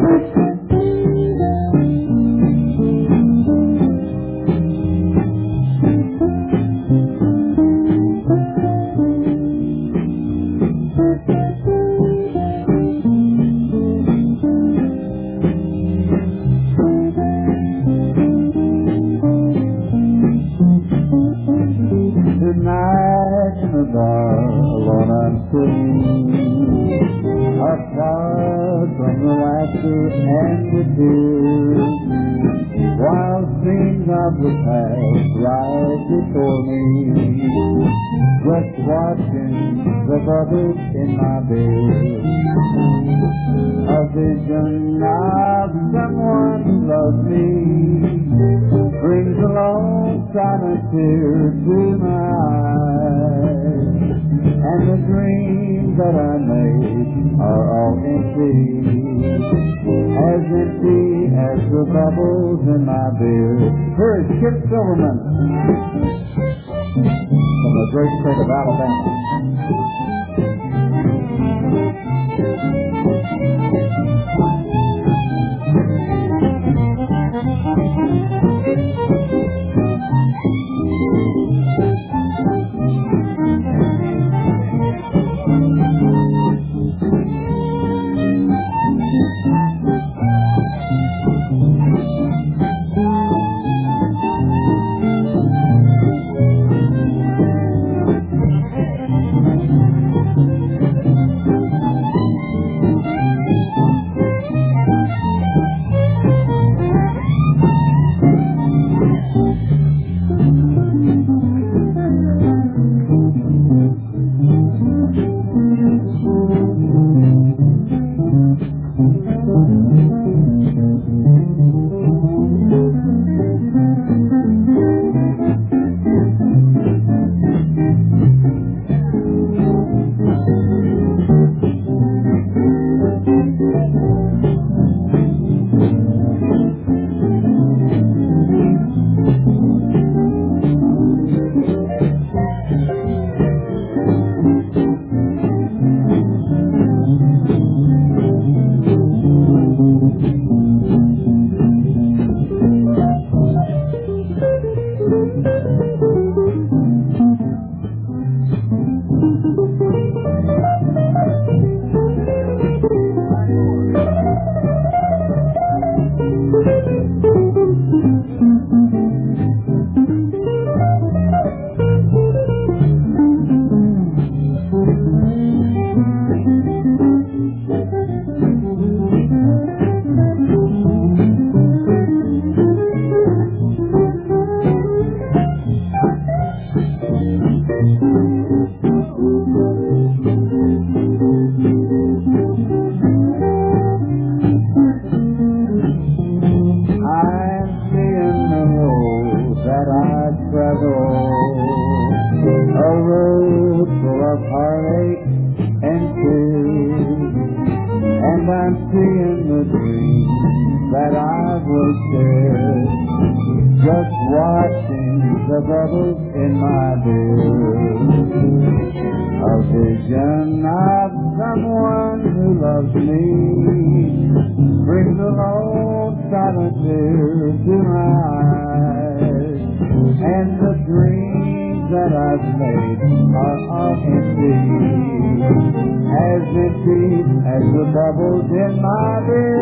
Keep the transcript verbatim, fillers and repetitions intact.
Tonight in the bar, alone I'm sitting, apart from the laughter and the tears, while scenes of the past rise before me, just watching the bubbles in my beer. A vision of someone who loves me brings a long silent tear to my eyes, and the dreams that I made are all empty, as empty as the bubbles in my beer. Here is Kip Silverman from the great state of Alabama. As the bubbles in my beer.